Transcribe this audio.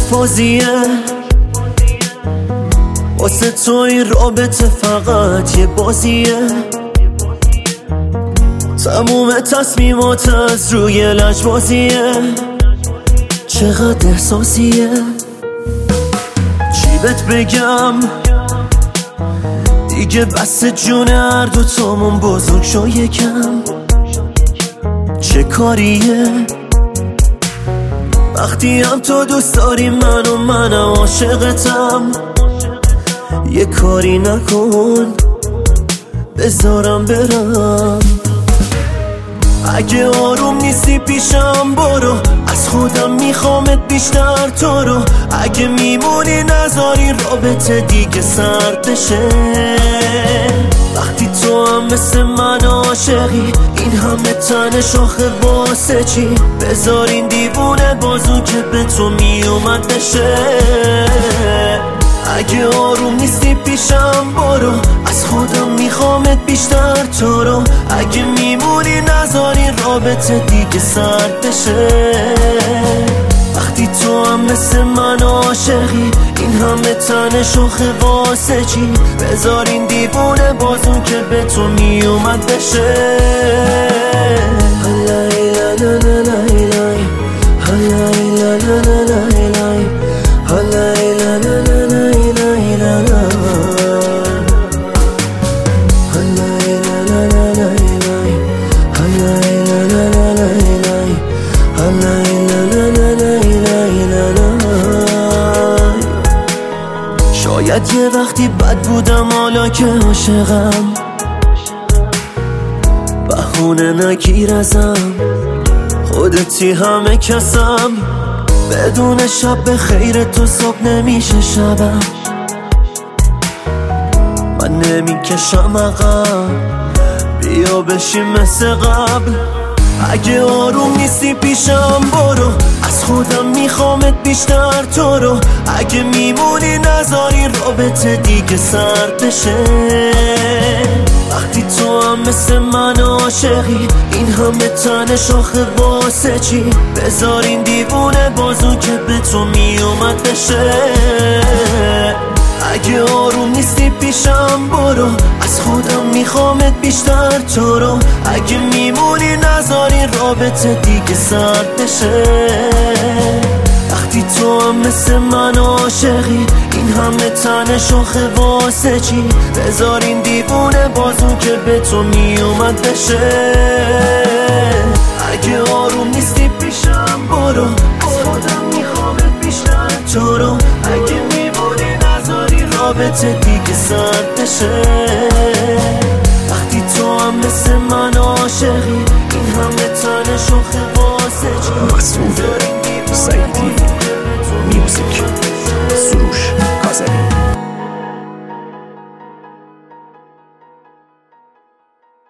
بازیه، واسه تو این رابطه فقط یه بازیه. تموم تصمیمات از روی لجبازیه، چقدر احساسیه. چی بهت بگم دیگه بس جون هر دوتامون بزرگ شو یکم. چه کاریه وقتی هم تو دوست داری منم عاشقتم. یه کاری نکن بذارم برم. اگه آروم نیستی پیشم برو، از خودم میخوامت بیشتر تو رو. اگه میمونی نذاری رابطه دیگه سرد بشه. وقتی تو هم مثل من عاشقی، این همه تن شاخه واسه چی؟ بذار این دیوونه بازو که به تو میومد بشه. اگه آروم نیستی پیشم برو، از خودم میخوامت بیشتر تو رو. اگه میمونی نذاری رابطه دیگه سرد بشه. وقتی تو هم مثل من عاشقی، این همه تن شاخه واسه چی؟ بذار این دیوونه بازون که به تو میومد بشه. شاید یه وقتی بد بودم، حالا که عاشقم بهونه نگیر ازم. خودتی همه کسم، بدون شب به خیر تو صبح نمیشه شبم. من نمیکشم عقب، بیا بشیم مثل قبل. اگه آروم نیستی پیشم برو، از خودم میخوامت بیشتر تو رو. اگه میمونی نذاری رابطه دیگه سرد بشه. وقتی تو هم مثل من عاشقی، این همه تن شاخه واسه چی؟ بذار این دیوونه بازو که به تو میومد بشه. اگه آروم نیستی پیشم برو، از خودم میخوامت بیشتر تو رو. اگه میمونی نذاری رابطه دیگه سرد بشه. وقتی تو هم مثل من عاشقی، این همه تن شاخه واسه چی؟ بذار این دیوونه بازو که به تو میومد بشه. اگه آروم نیستی پیشم برو، از خودم میخوامت بیشتر تو رو. اگه میمونی نذاری رابطه دیگه سرد بشه.